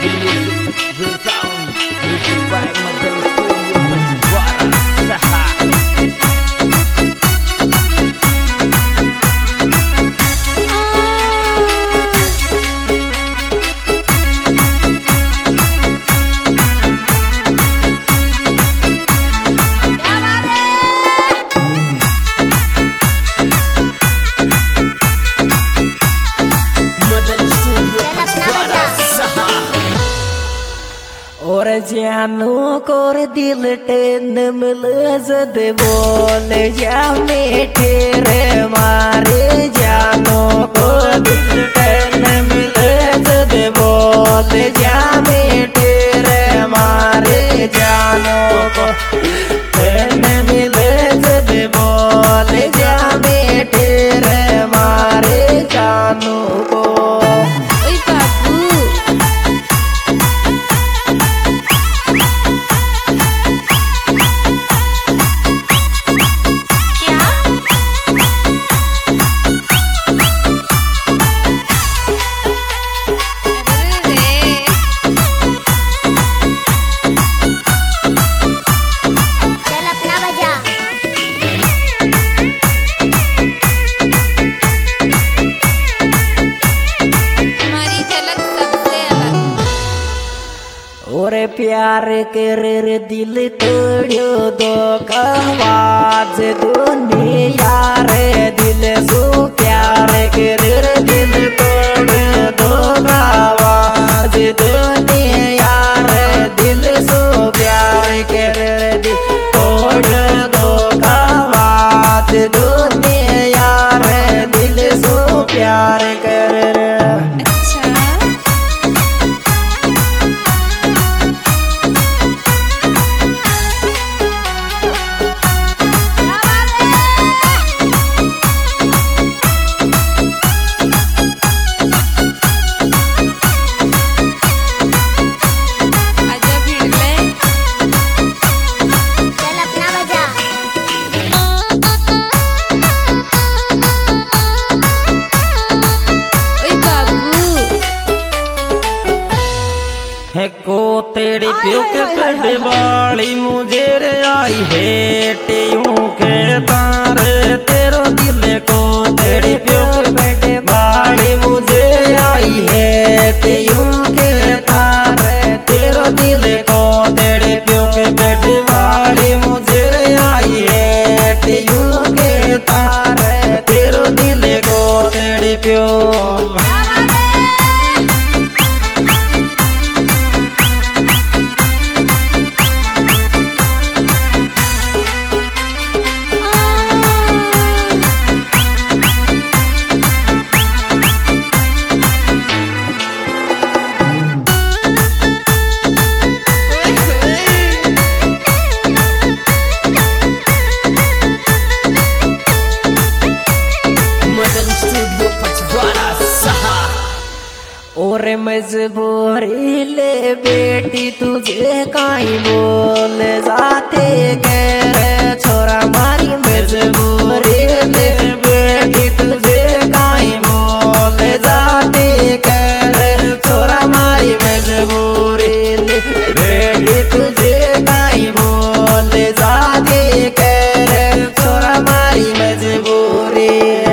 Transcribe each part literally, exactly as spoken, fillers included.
The sound, music by Modern Studio Perseguara Saha. Modern Studio Perseguara Saha. और जानू कोर दिल टेन मिलज दे बोले जा मेठे रे मारे जानू को दिल टेन मिलज दे बोले जा मेठे रे मारे जानू को टेन मिलज दे बोले जा मेठे रे मारे जानू को और प्यार करे रे दिल तोड़ियो दो आवाज दुनिया रे दिल सो प्यार करे रे दिल तोड़ियो दो आवाज दुनिया रे दिल सो प्यार करे रे दिल तोड़ियो दो आवाज दुनिया रे दिल सो प्यार करे रे। है को तेरी प्योक कड़ वाली मुझे रे आई है टेयूं के तारे तेरो दिल को तेरी प्योक कड़ वाली मुझे आई है टेयूं के तारे तेरो दिल को तेरी प्योक कड़ वाली मुझे रे आई है टेयूं के तारे तेरो दिल को तेरी प्योक और मजबूरी ले बेटी तुझे काई बोल जाते कह छोरा मारी मजबूरी ले बेटी तुझे काई बोल जाते कह छोरा मारी मजबूरी ले बेटी तुझे काई बोल जाते कह छोरा मारी मजबूरी।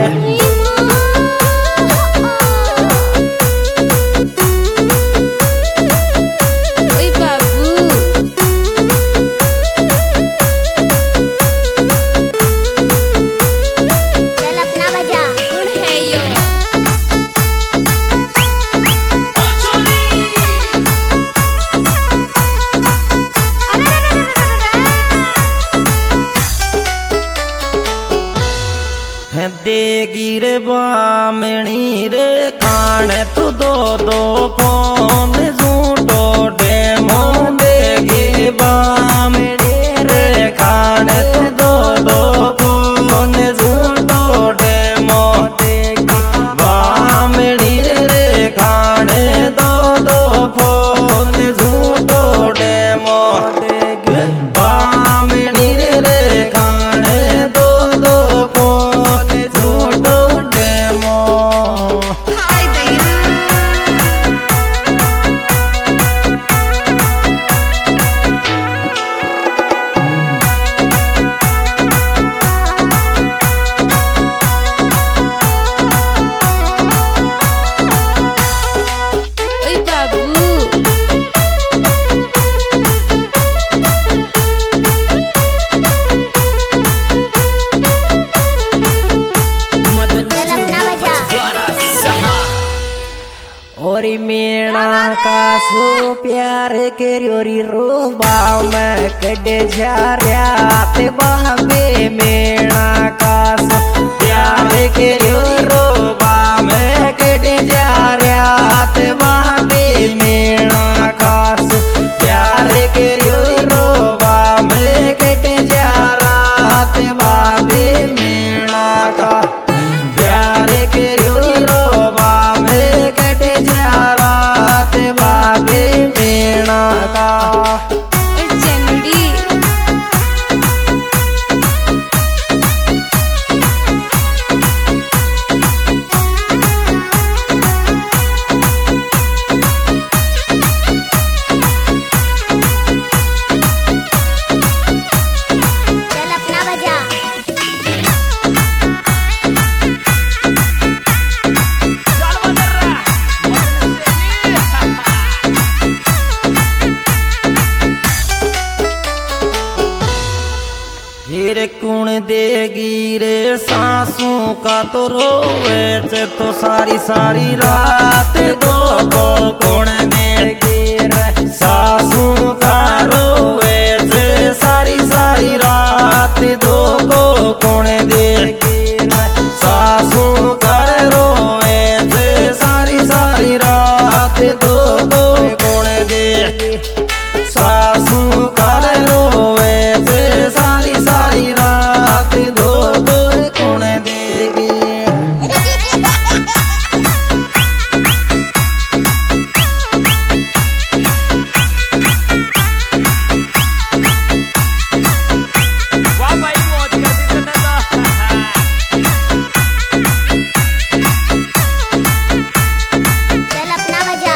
देगी रे बामणी रे खान तू दो दो फोन झूठो डेमो देगी बामणी रे खान तू दो दो फोन झूठो डेमो देगी बामणी रे खान दो दो फोन झूठो डेमो देगी बामणी रे खान दो दो फोन झूठो डेमो। और मीणा का सो प्यार करियोरी रोबा में कड़े जा रात बाबे मीणा का सो प्यार करियो रोबा में कड़े जा रात बाबे मीणा का सो प्यार करियो रोबा में कड़े जा रात बाबे मीणा का प्यार करियो रोबा में कटे जा रात बाबे मीणा का फिर कुण देगी रे सासू का तो रोवे से तो सारी सारी रात दो को कुण देगी रे सासू का रोवे से सारी सारी रात दो को कुण देगी रे सासू का रोवे से सारी सारी रात दो को कुण देगी सासू का रोवे से सारी सारी रात दो दो कौन देगी वाह भाई मौज करती तना चल अपना बजा।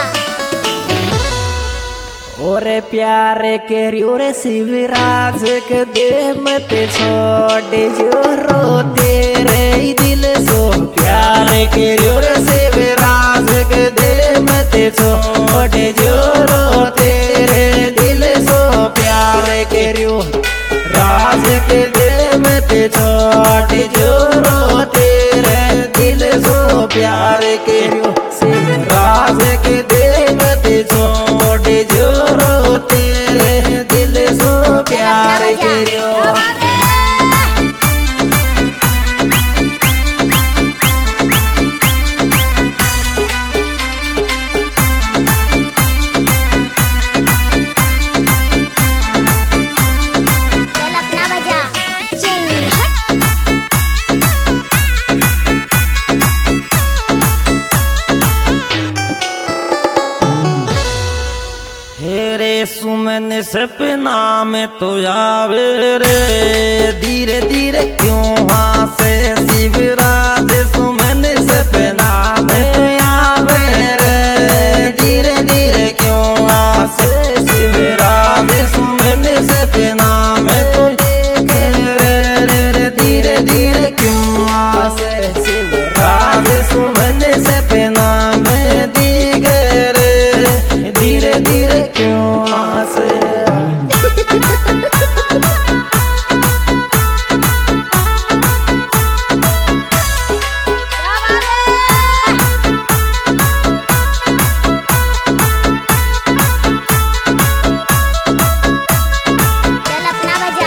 और प्यार के रियो रे शिवराज के दे मत छोड़ जो रोते रे दिल सो प्यार के रियो रे शिवराज के दे मत छोड़ जो रोते रे दिल सो प्यार के रियो राज के दे मत छोड़ जो रोते रे दिल सो प्यार के रियो शिवराज के दे मत छोड़ जो रोते रे दिल सो प्यार करियो चल अपना बजा। चल हट। हेरे सुमन सपना में तो आवे रे धीरे धीरे क्यों हासे शिवराज सुमन सपना में आवे रे धीरे धीरे क्यों हासे शिवराज सुमन सपना में तो रे रे रे धीरे धीरे क्यों हासे शिवराज सुमन सपना में दिखे रे धीरे धीरे क्यों हासे चल अपना बजा।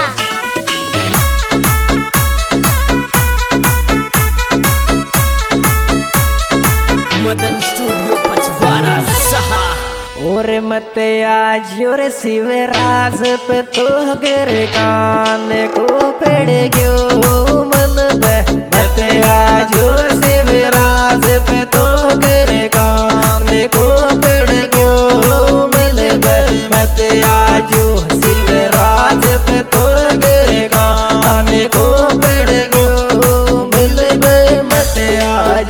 मदन स्टूडियो पचवाड़ा सहा और मत आज और शिवराज पे तो गर कान को पेड़ गयो मन मत आज और शिवराज पे तो गर कान को पेड़ गयो मिल मत आज शिवराज पे तो गर कान को पेड़ गयो मिल मत आज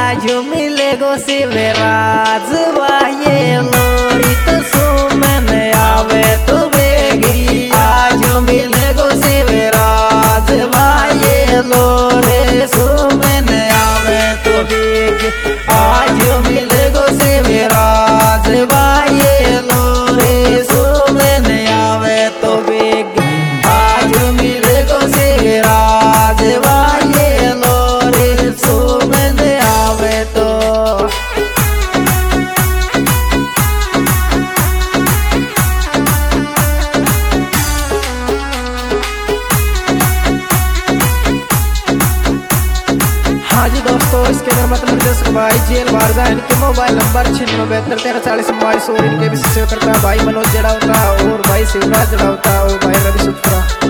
आज मिलेगो शिवराज वाये लोरी तो सुमन आवे तो बेगी आज मिलेगो शिवराज वाये लोरे सुमन आवे तो बेगी आज मिलेगो शिवराज वाये लोरे सुमन आवे तो बेगी आज मिलेगो शिवराज वाये लोरे सुमन आवे तो। हाँ जी दोस्तों, इसके अगर मतलब जैसे भाई जेल बाहर जाए, इनके मोबाइल नंबर छिन्नवे बहत्तर तेरह चालीस बाईस और इनके भी सेवा करता है भाई मनोज जड़ा होता और भाई शिवराज जड़ा होता और भाई रवि सुत्रा।